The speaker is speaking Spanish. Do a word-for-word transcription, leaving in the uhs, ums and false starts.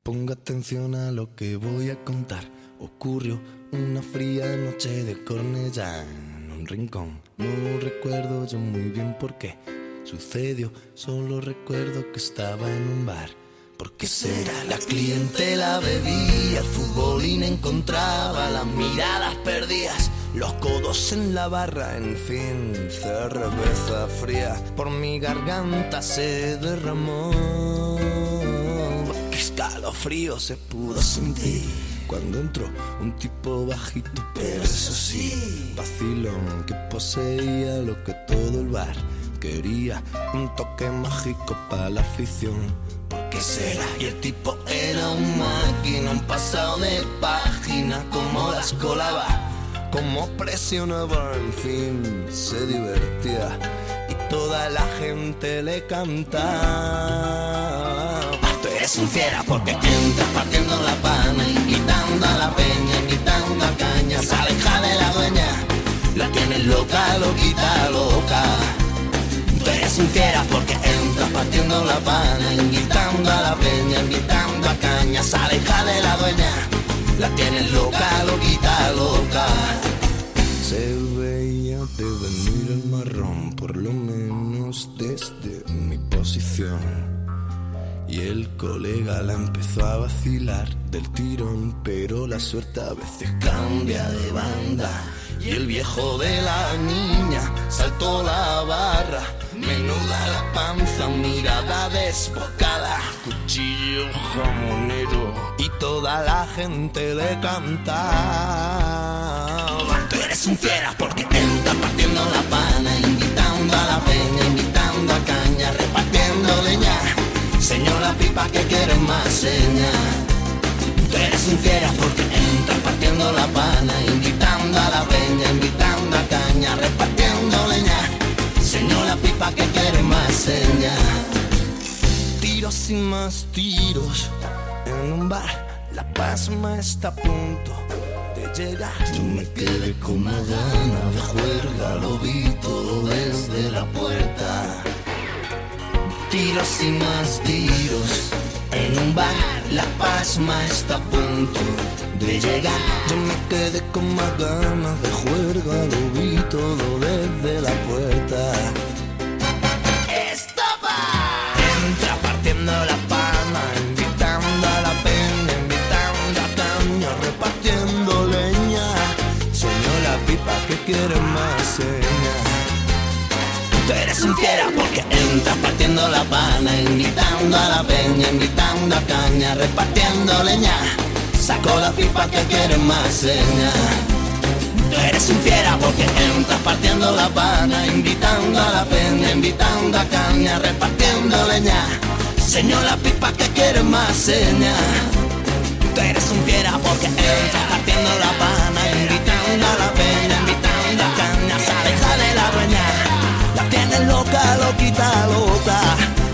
Ponga atención a lo que voy a contar. Ocurrió una fría noche de Cornellá en un rincón. No recuerdo yo muy bien por qué sucedió, solo recuerdo que estaba en un bar. ¿Por qué será? La clientela bebía, el futbolín encontraba las miradas perdidas, los codos en la barra, en fin, cerveza fría por mi garganta se derramó. Qué escalofrío se pudo sentir cuando entró un tipo bajito, pero eso sí, vacilón, que poseía lo que todo el bar quería, un toque mágico para la afición. ¿Por qué será? Y el tipo era un máquina, un pasado de página, como las colaba, como presionaba, en fin, se divertía y toda la gente le cantaba. Tú eres un fiera porque entras partiendo la pana, invitando a la peña, invitando a caña, se aleja de la dueña, la tienes loca, loquita, loca. Tú eres un fiera porque entras partiendo la pana, invitando a la peña, invitando a caña, se aleja de la dueña, la tienes loca, loquita, loca. Se veía de venir el marrón, por lo menos desde mi posición, y el colega la empezó a vacilar del tirón, pero la suerte a veces cambia de banda. Y el viejo de la niña saltó la barra, menuda la panza, mirada desbocada, cuchillo jamonero, y toda la gente le cantaba. Tú eres un fiera porque entras partiendo la pana, invitando a la peña, invitando a caña, repartiendo leña. Señora pipa que quieres más seña. Tú eres un fiera porque entras partiendo la pana, invitando a la peña, invitando a caña, repartiendo leña. Señora pipa que quiere más seña. Tiros y más tiros en un bar, la pasma está a punto de llegar. Yo me quedé con una gana de juerga, lo vi todo desde la puerta. Tiros y más tiros en un bar, la pasma está a punto de llegar. Yo me quedé con más ganas de juerga, lo vi todo desde la puerta. ¡Estopa! Entra partiendo la pana, invitando a la peña, invitando a caña, repartiendo leña. Soñó la pipa que quiere más seña. Tú eres un fiera porque entras partiendo la pana, invitando a la peña, invitando a caña, repartiendo leña. Sacó la pipa que quiere más seña. Tú eres un fiera porque entras partiendo la pana, invitando a la peña, invitando a caña, repartiendo leña. Señor la pipa que quiere más seña. Tú eres un fiera porque entras partiendo la pana, invitando a la peña, invitando a caña, se aleja de la dueña. La tienes loca, loquita, loca.